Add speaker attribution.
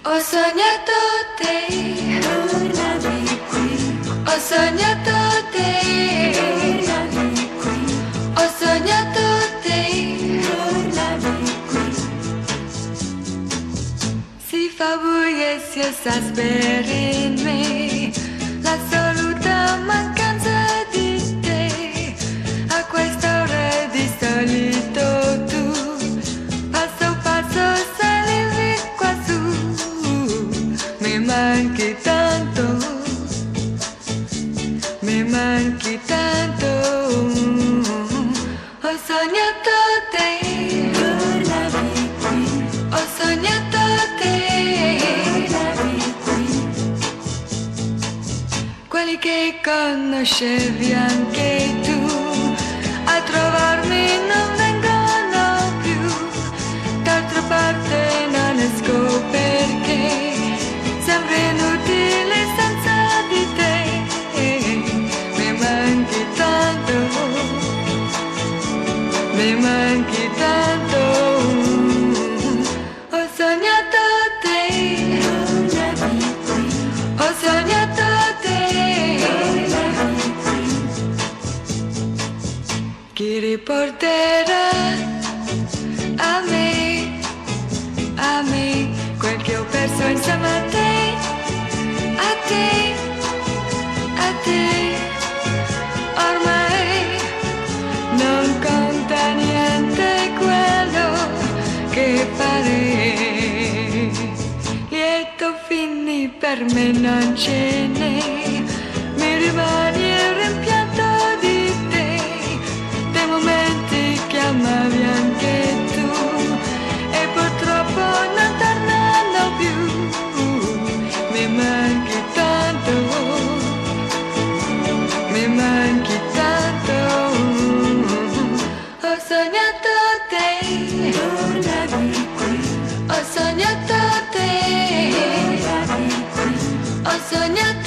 Speaker 1: Ho sognato te, tornavi qui. Ho sognato te, tornavi qui. Ho sognato te, tornavi qui. Si fa buio e si esaspera in me l'assoluta mancanza di te. A quest'ora di solito tu passo passo salivi qua su. Mi manchi tanto, mi manchi tanto. Ho sognato te, tornavi qui. Ho sognato te, tornavi qui. Quelli che conoscevi anche tu, a trovarmi non vengono più. D'altra parte non esco perché sembra inutile senza di te. Mi manchi tanto, mi manchi tanto. Ho sognato te, tornavi qui. Ho sognato te, tornavi qui. Chi riporterà a me quel che ho perso insieme a te, a te, a te. Ormai non conta niente quello che farei. Lieto fini per me non ce n'è, mi rimane il rimpianto di te, dei momenti che amavi anche tu e purtroppo non tornano più. Mi manchi tanto, mi manchi tanto. Ho sognato te, tornavi qui. Ho sognato te, tornavi qui. Ho sognato